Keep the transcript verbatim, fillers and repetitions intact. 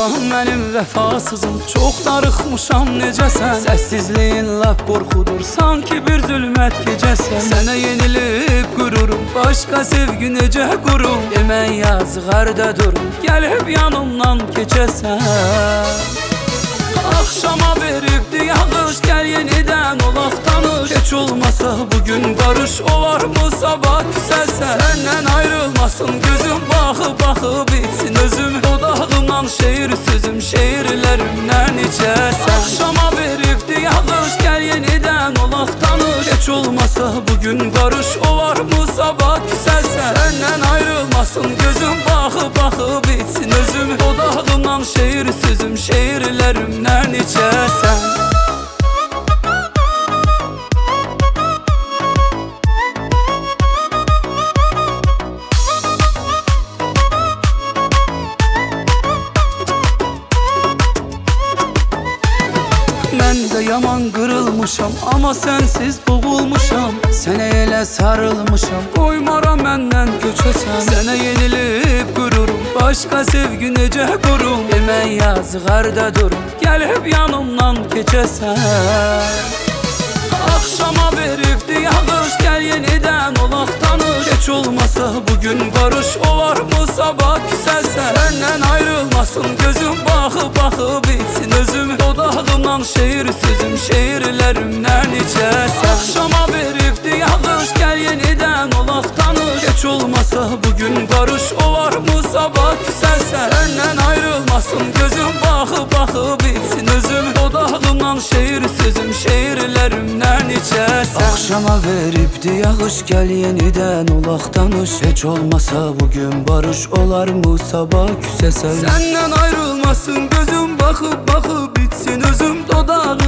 Allah'ım benim vəfasızım, çox darıxmışam necəsən? Səssizliyin lap qorxudur, sanki bir zülmət gecəsən. Sənə yenilib qururum, başqa sevgi necə qurum? Demən yazıq harda durum, gəlib yanımdan keçəsən. Axşama veribdi yağış, gəl yenidən olaq tanış. Heç olmasa bugün barış, olar mı sabah küsəlsən? Səndən ayrılmasın gözüm, baxıb baxıb bitsin özüm. Dodağımdan şeir sözüm, şeirlərimdən içərsən. Axşama veribdi yağış, gəl yenidən olaq tanış. Heç olmasa bugün barış, olar mı sabah küsəlsən? Səndən ayrılmasın gözüm, baxıb baxıb bitsin özüm. Dodağımdan şeir sözüm, şeirlərimdən içərsən. Mən də yaman qırılmışam, amma sənsiz boğulmuşam. Sənə elə sarılmışam, qoymaram məndən köçəsən. Sənə yenilib qururum, başqa sevgi necə qurum? Demən yazıq harda durum, gəlib yanımdan keçəsən. Axşama veribdi yağış, gəl yenidən olaq tanış. Heç olmasa bugün barış, olar mı sabah küsəlsən? Səndən ayrılmasın gözüm, baxıb baxıb bitsin özüm. Dodağımdan şeir sözüm, şeirlərimdən içərsən. Axşama veribdi yağış, gəl yenidən olaq tanış. Heç olmasa bugün barış, olar mı sabah küsəlsən? Səndən ayrılmasın gözüm, baxıb baxıb bitsin özüm. Dodağımdan şeir sözüm, şeirlərimdən içərsən. Axşama veribdi yağış, gəl yenidən olaq tanış. Heç olmasa bugün barış, olar mı sabah küsəsən? Səndən ayrılmasın gözüm, baxıb baxıb bitsin özüm. Dodağım